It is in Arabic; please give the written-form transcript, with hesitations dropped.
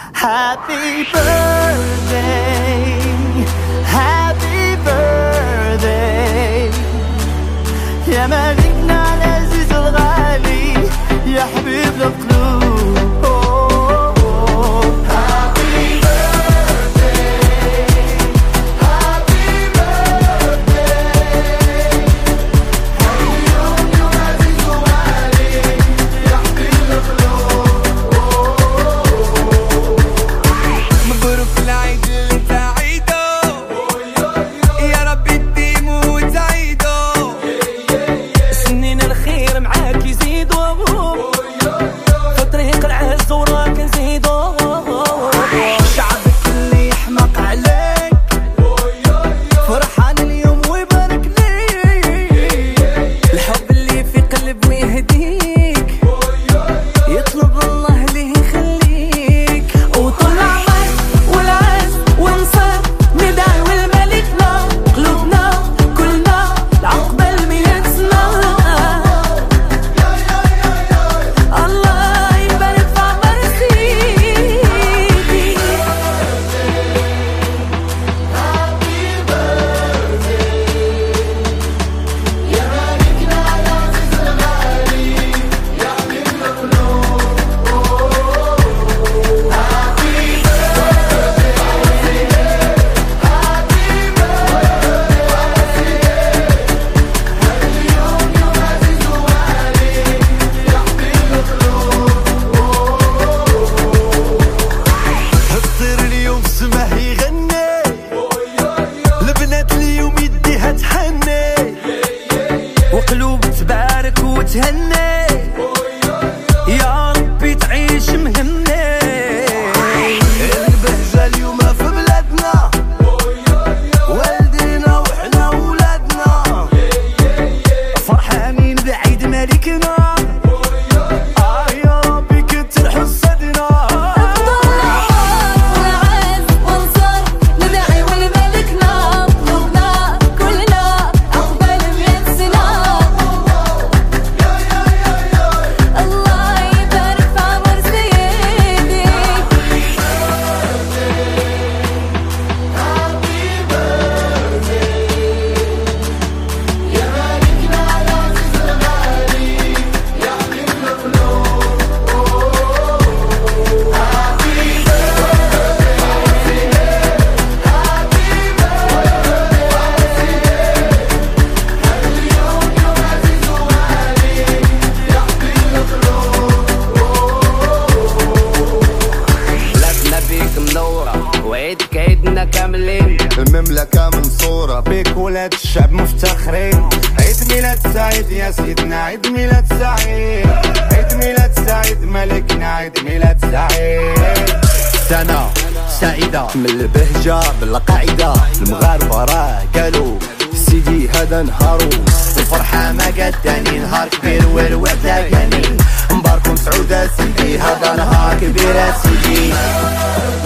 Happy birthday, happy birthday يا مالكنا العزيز الغالي يا حبيب القلوب. Happy birthday, happy birthday اليوم يوم عزيز وغالي يا حبيب القلوب. مبروك العيد اللي انت عيده يا ربي تديمو وتعيده سنين الخير معاك يزيدو في طريق العز وراك نزيدو شعبك اللي يحمق عليك فرحان اليوم ويبارك ليك الحب اللي في قلب ويهديك يطلب الله ليه يخليك وطول عمرك والعز ونصر ندعي والملكنا قلوبنا كلنا لعقبال 100 سنة الله يبارك في عمر سيدي. يا مالكنا العزيز الغالي يا حبيب القلوب. اليوم يوم عزيز وغالي يا حبيب القلوب. الطير اليوم سماه يغني البنات اليوم يديها تحني وقلوب تبارك وتهني يا ربي تعيش مهني. البهجة اليوم في بلادنا والدينا وحنا ولادنا فرحانين بعيد ملكنا يا ربي كتر حسدنا. والعز ونصر ندعي والملكنا قلوبنا كلنا عقبال 100 سنة الله يبارك في عمر سيدي. يا مالكنا العزيز الغالي يا حبيب القلوب. اليوم يوم عزيز وغالي يا حبيب القلوب. بلادنا بيك منورة وعيدك عيدنا كاملين المملكة منصورة بيك ولاد الشعب مفتخرين. عيد ميلاد سعيد يا سيدنا عيد ميلاد سعيد عيد ميلاد سعيد ملكنا عيد ميلاد سعيد. سنة سعيدة من البهجة بالقاعدة المغاربة راه قالوا سيدي هذا نهارو الفرحة ما قداني نهار كبير والوعد لاقاني مبارك وسعودة سيدي هذا نهار كبير سيدي.